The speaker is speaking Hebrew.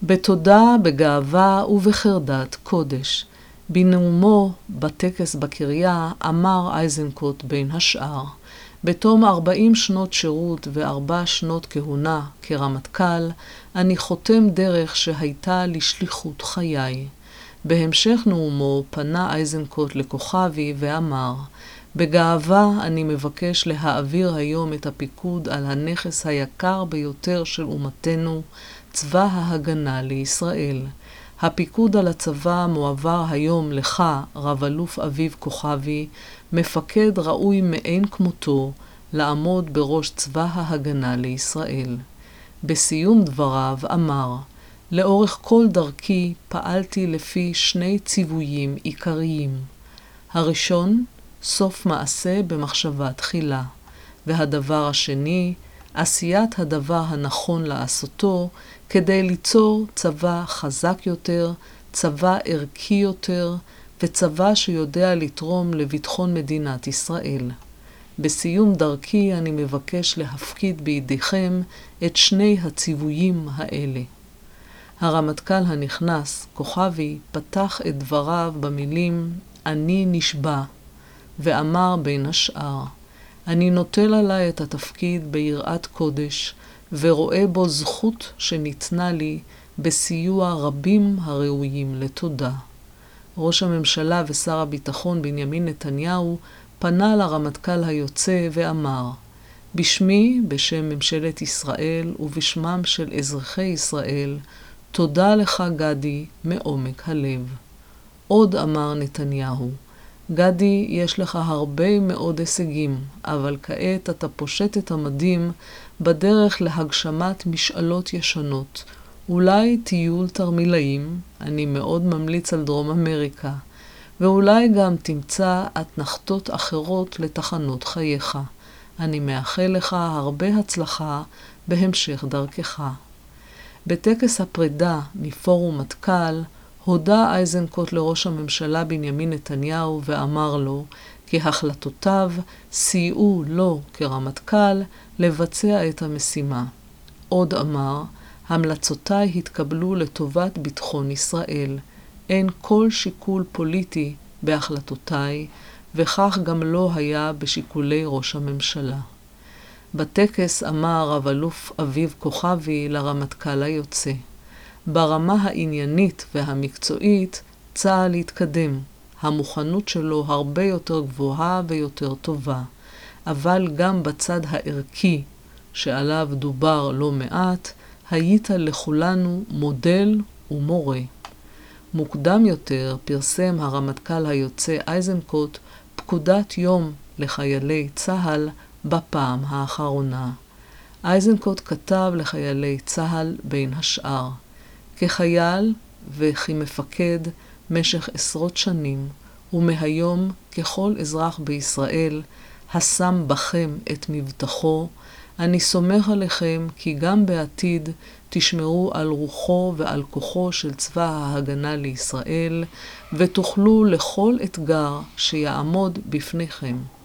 בתודה, בגאווה ובחרדת קודש. בנאומו בטקס בקריה אמר איזנקוט בין השאר, בתום 40 שנות שירות ו4 שנות כהונה כרמטכ"ל, אני חותם דרך שהייתה לשליחות חיי. בהמשך נאומו פנה איזנקוט לכוכבי ואמר, בגאווה אני מבקש להעביר היום את הפיקוד על הנכס היקר ביותר של אומתנו, צבא ההגנה לישראל. הפיקוד על הצבא מועבר היום לך, רב אלוף אביב כוכבי, מפקד ראוי מאין כמותו, לעמוד בראש צבא ההגנה לישראל. בסיום דבריו אמר, לאורך כל דרכי פעלתי לפי 2 ציוויים עיקריים. הראשון, סוף מעשה במחשבה תחילה, והדבר השני, עשיית הדבר הנכון לעשותו, כדי ליצור צבא חזק יותר, צבא ערכי יותר, וצבא שיודע לתרום לביטחון מדינת ישראל. בסיום דרכי אני מבקש להפקיד בידיכם את 2 הציוויים האלה. הרמטכ"ל הנכנס, כוכבי, פתח את דבריו במילים אני נשבע, ואמר בין השאר, אני נוטל עליי את התפקיד ביראת קודש, ורואה בו זכות שניתנה לי בסיוע רבים הראויים לתודה. ראש הממשלה ושר הביטחון בנימין נתניהו פנה לרמטכ"ל היוצא ואמר, בשמי, בשם ממשלת ישראל ובשמם של אזרחי ישראל, תודה לך גדי מעומק הלב. עוד אמר נתניהו, גדי, יש לך הרבה מאוד הישגים, אבל כעת אתה פושט את המדים בדרך להגשמת משאלות ישנות. אולי טיול תרמילאים, אני מאוד ממליץ על דרום אמריקה, ואולי גם תמצא אתנחתות אחרות לתחנות חייך. אני מאחל לך הרבה הצלחה בהמשך דרכך. בטקס הפרידה מפורום מטכ"ל, הודה איזנקוט לראש הממשלה בנימין נתניהו ואמר לו כי החלטותיו סייעו לו כרמטכ"ל לבצע את המשימה. עוד אמר, המלצותיי התקבלו לטובת ביטחון ישראל. אין כל שיקול פוליטי בהחלטותיי, וכך גם לא היה בשיקולי ראש הממשלה. בטקס אמר רב אלוף אביב כוכבי לרמטכ"ל היוצא, ברמה העניינית והמקצועית צה"ל התקדם, המוכנות שלו הרבה יותר גבוהה ויותר טובה, אבל גם בצד הערכי שעליו דובר לא מעט, היית לכולנו מודל ומורה. מוקדם יותר פרסם הרמטכ"ל היוצא איזנקוט פקודת יום לחיילי צה"ל בפעם האחרונה. איזנקוט כתב לחיילי צה"ל בין השאר, כחייל וכמפקד משך 10 שנים, ומהיום ככל אזרח בישראל השם בכם את מבטחו, אני סומך עליכם כי גם בעתיד תשמרו על רוחו ועל כוחו של צבא ההגנה לישראל, ותוכלו לכל אתגר שיעמוד בפניכם.